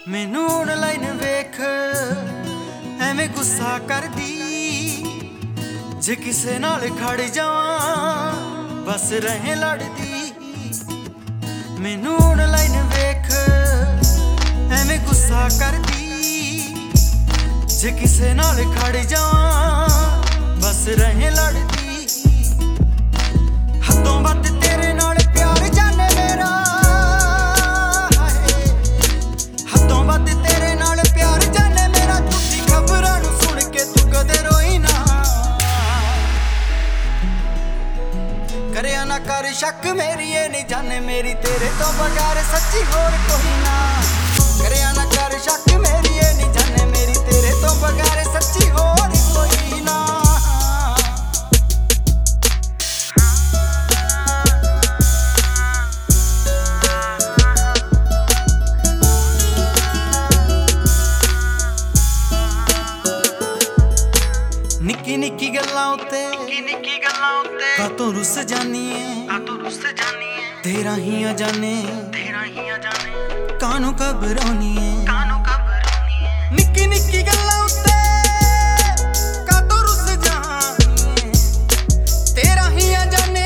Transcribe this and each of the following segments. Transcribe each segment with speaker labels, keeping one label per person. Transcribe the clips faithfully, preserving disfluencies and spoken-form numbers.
Speaker 1: मैनू ऑनलाइन वेख एवें गुस्सा करदी, जे किसे नाल खड़ जावां बस रहे लड़दी। मैनू ऑनलाइन वेख एवें गुस्सा करदी, जे किसे नाल खड़ जावां बस रहे लड़दी। हदों वध तेरे नाल प्यार जाने मेरा, हदों वध तेरे नाल प्यार जाने मेरा। झूठी खबरां नूं सुन के तू कदे रोई ना, करिया ना कर शक मेरी ये नहीं जाने मेरी तेरे तो बगैर सच्ची होर कोई ना। करिया ना कर शक मेरी ये नहीं जाने मेरी तेरे तो बगैर सच्ची होर कोई ना। निक्की निक्की गल्लां उत्ते कातों रुस जानी है, तेरा ही अजाने कानू घबरानी है। निक्की निक्की गल्लां उत्ते कातों रुस जानी है, तेरा ही अजाने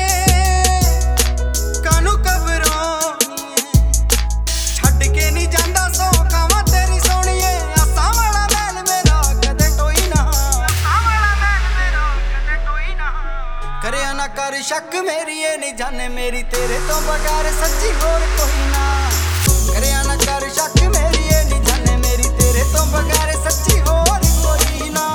Speaker 1: कानू घबरानी है। छड्ड के नहीं जांदा सौ खावां तेरी सोहणीए, आसां वाला मैल मेरा कदे टोई ना। करिया ना कर शक मेरी ये नहीं जाने मेरी तेरे तो बगैर सच्ची होर कोई ना। करिया ना कर शक मेरी ये नहीं जाने मेरी तेरे तो बगैर सच्ची होर कोई ना।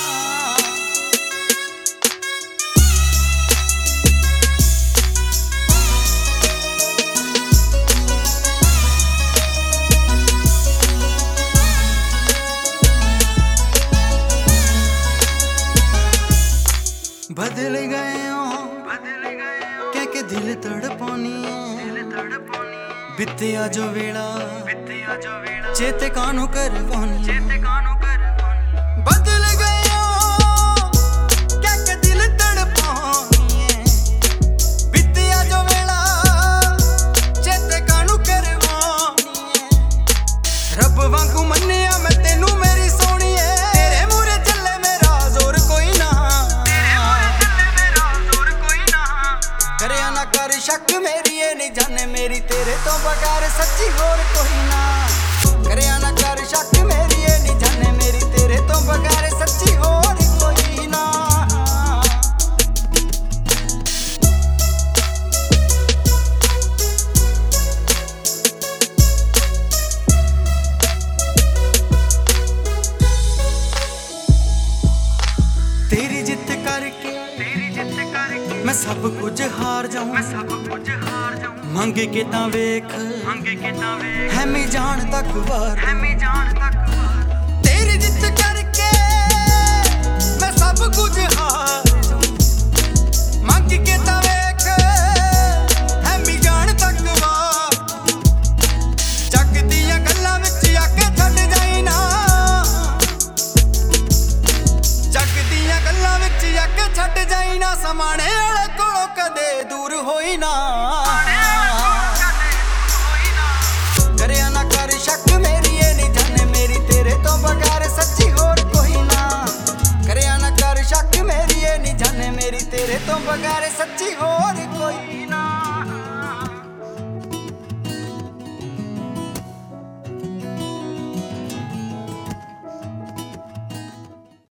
Speaker 1: बदल गए हो कह के दिल तड़पानी है, बित्तिया जो वेला चेते कानू करवानी। बदल गए हो कह के दिल तड़पानी है, बित्तिया जो वेला चेते कानू करवानी है। रब वांगू मन्निया मैं तेनू मेरी सोहणीए, तेरे मूहरे चले मेरा जोर कोई ना। करिया ना कर शक मेरी ये नहीं जाने मेरी तेरे तो बगैर सच्ची होर कोई ना। करिया ना कर शक मेरी ये नहीं जाने मेरी तेरे तो बगैर सच्ची होर कोई ना। तेरी जिद करके मैं सब कुछ हार जाऊं, मंग के तां वेख है मैं जान तक वार। तेरी जिद करके मैं सब कुछ हार जाऊं, मंग के तां वेख है मैं जान तक वार। जग दियां गल्लां विच आके छड्ड जाई ना, जग दियां गल्लां विच आके छड्ड जाई ना। समाने वाले कोलों कदे दूर होई ना। करिया ना कर शक मेरी ये नहीं जाने मेरी तेरे तो बगैर सच्ची होर कोई ना। करिया ना कर शक मेरी ये नहीं जाने मेरी तेरे तो बगैर सच्ची होर